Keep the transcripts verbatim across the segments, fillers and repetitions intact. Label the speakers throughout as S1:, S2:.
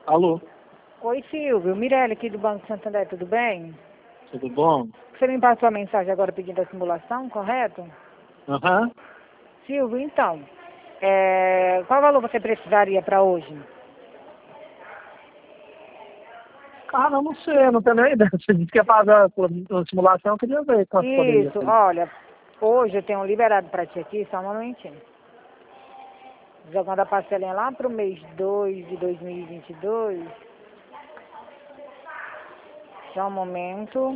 S1: Alô,
S2: Oi, Silvio. Mirelle aqui do Banco Santander, tudo bem?
S1: tudo bom?
S2: Você me passou a mensagem agora pedindo a simulação, correto?
S1: Aham.
S2: Silvio, então, é, qual valor você precisaria para hoje?
S1: Cara, eu não sei, eu não tenho nem ideia. Você disse que ia pagar por uma simulação, eu queria ver quanto poderia
S2: Isso,
S1: ser.
S2: olha, hoje eu tenho liberado para ti aqui, só um momentinho. Jogando a parcelinha lá para o mês dois de dois mil e vinte e dois. Só um momento.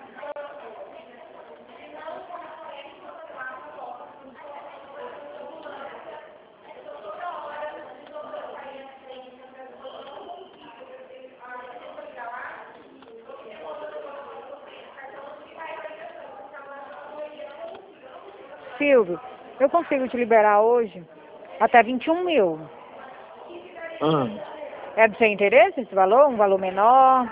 S2: Silvio, eu consigo te liberar hoje até vinte e um mil.
S1: Ah,
S2: É do seu interesse esse valor? Um valor menor?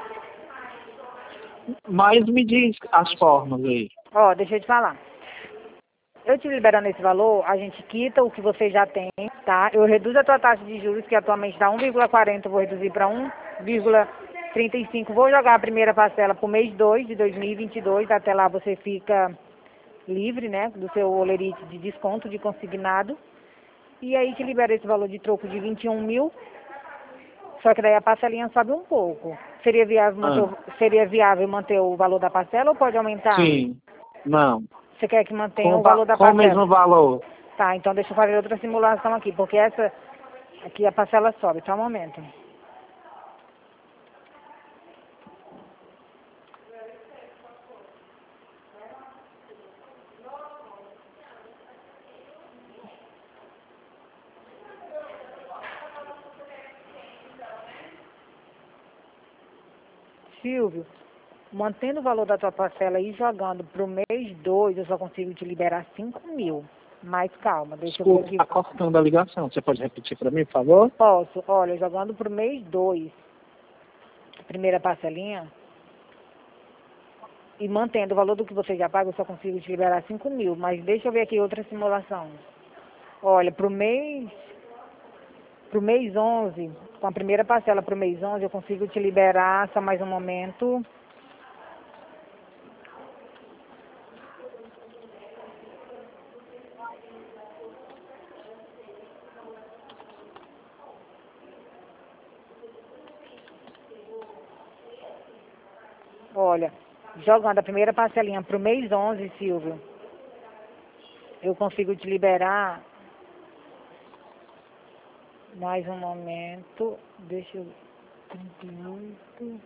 S1: mas me diz as formas aí.
S2: Ó, deixa eu te falar. Eu te liberando esse valor, a gente quita o que você já tem, tá? Eu reduzo a tua taxa de juros, que atualmente está um vírgula quarenta, vou reduzir para um vírgula trinta e cinco. Vou jogar a primeira parcela para o mês dois de dois mil e vinte e dois. Até lá você fica livre, né, do seu olerite de desconto de consignado. E aí te libera esse valor de troco de vinte e um mil. Só que daí a parcelinha sobe um pouco. Seria viável manter,
S1: Ah,
S2: o- seria viável manter o valor da parcela ou pode aumentar?
S1: sim, não.
S2: Você quer que mantenha
S1: Com,
S2: o
S1: o va-
S2: valor da
S1: com o
S2: parcela?
S1: mesmo valor.
S2: Tá, então deixa eu fazer outra simulação aqui, porque essa aqui a parcela sobe, só um momento. Silvio, mantendo o valor da tua parcela e jogando pro mês dois, eu só consigo te liberar cinco mil. Mas calma, deixa eu ver
S1: Desculpa,
S2: aqui.
S1: tá cortando a ligação. Você pode repetir para mim, por favor?
S2: Posso, olha, jogando pro mês dois, primeira parcelinha, e mantendo o valor do que você já paga, eu só consigo te liberar cinco mil. Mas deixa eu ver aqui outra simulação. Olha, pro mês, pro mês onze, com a primeira parcela pro mês onze, eu consigo te liberar, só mais um momento. Olha, jogando a primeira parcelinha pro mês onze, Silvio, eu consigo te liberar, mais um momento, deixa eu... trinta e oito.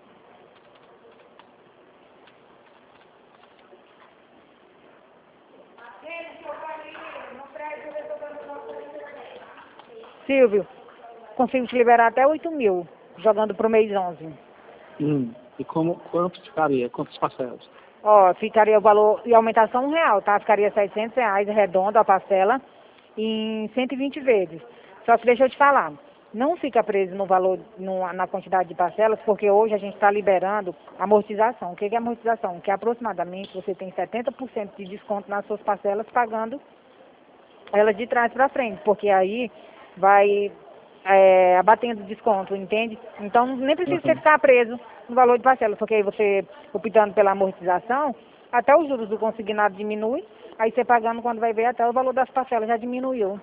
S2: Silvio, consigo te liberar até oito mil, jogando pro mês onze.
S1: Hum. E como, quanto ficaria? Quantas parcelas?
S2: Ó, ficaria o valor, e aumentação real, tá? Ficaria seiscentos reais, redondo a parcela, em cento e vinte vezes. Só que deixa eu te falar, não fica preso no valor, no- na quantidade de parcelas, porque hoje a gente está liberando amortização. O que que é amortização? Que aproximadamente você tem setenta por cento de desconto nas suas parcelas, pagando elas de trás para frente, porque aí vai é, abatendo desconto, entende? Então nem precisa você
S1: Uhum.
S2: ficar preso no valor de parcela, porque aí você, optando pela amortização, até os juros do consignado diminui, aí você pagando quando vai ver até o valor das parcelas já diminuiu.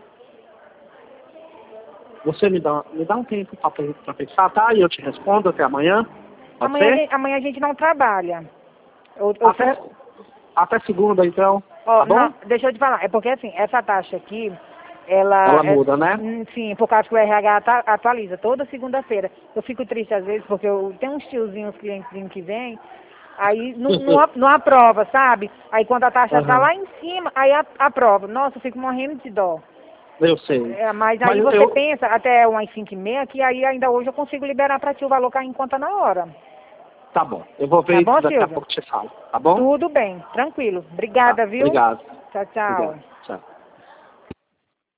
S1: Você me dá, me dá um tempo para pensar, tá? E eu te respondo até amanhã. Pode
S2: Amanhã, a
S1: ser?
S2: gente- amanhã a gente não trabalha. Eu, eu
S1: Até,
S2: só-
S1: até segunda, então.
S2: Ó,
S1: Tá bom?
S2: não, deixa eu te falar, é porque assim, essa taxa aqui, ela
S1: Ela
S2: é,
S1: muda, né?
S2: hum, sim, por causa que o R H ata- atualiza toda segunda-feira. Eu fico triste às vezes, porque eu tenho uns tiozinhos, clientes que vêm, aí não, não, a- não aprova, sabe? Aí quando a taxa tá
S1: Aham.
S2: lá em cima, aí a- aprova. Nossa, eu fico morrendo de dó.
S1: Eu sei.
S2: É, mas
S1: Mas
S2: aí você
S1: eu.
S2: pensa até umas cinco e meia, que aí ainda hoje eu consigo liberar pra ti o valor cair em conta na hora.
S1: Tá bom. Eu vou
S2: Tá
S1: ver
S2: bom,
S1: isso daqui a
S2: Silvio?
S1: pouco te falo. Tá bom?
S2: Tudo bem, tranquilo.
S1: Tá.
S2: Obrigada, viu?
S1: Obrigado.
S2: Tchau, tchau.
S1: Obrigado. Tchau.